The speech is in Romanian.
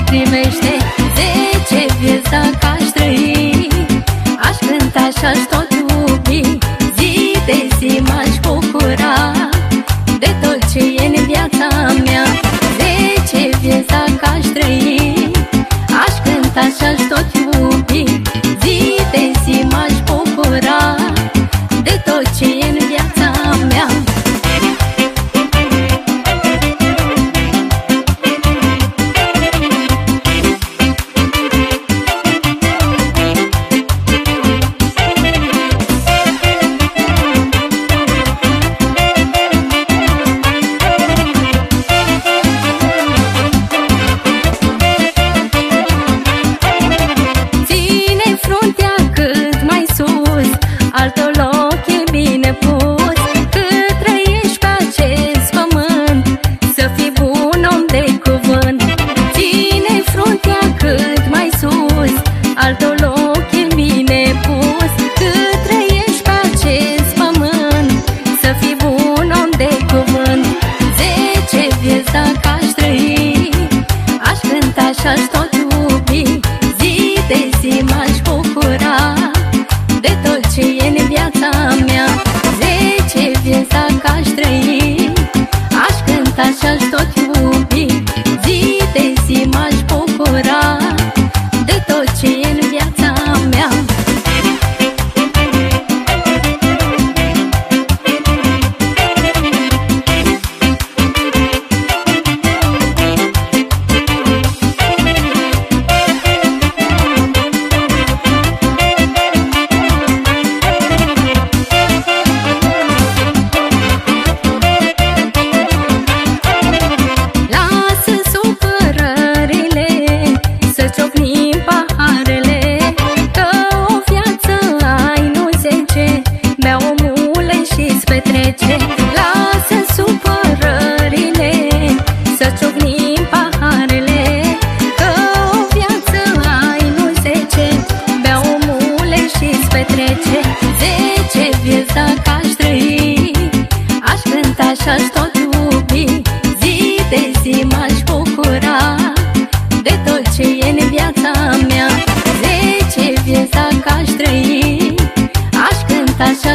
primește 10 vieți dacă aș trăi. Aș cânta și-aș tot iubi, zi de zi m-aș bucura de tot ce e în viața mea. 10 vieți dacă aș trăi, aș cânta și-aș tot iubi, zi de zi m-aș bucura de tot ce e în viața mea. Altul loc e bine pus, cât trăiești pe acest pământ, să fii bun om de cuvânt. Ține fruntea cât mai sus, altul loc e bine pus, cât trăiești pe acest pământ, să fii bun om de cuvânt. 10 vieți dacă aș trăi, aș cânta și-aș tot iubi, zi de zi m-aș bucura de tot ce e în viața mea. 10 vieți dacă aș trăi, aș cânta și-aș tot iubi, zi de zi m-aș bucura de tot ce e în viața mea. Lasă supărările, să ciocnim paharele, că o viață ai, nu 10, bea omule și-ți petrece. 10 vieți dacă aș trăi, aș cânta și-aș tot iubi, zi de zi m-aș bucura de tot ce e în viața mea. 10 vieți dacă aș trăi, aș cânta și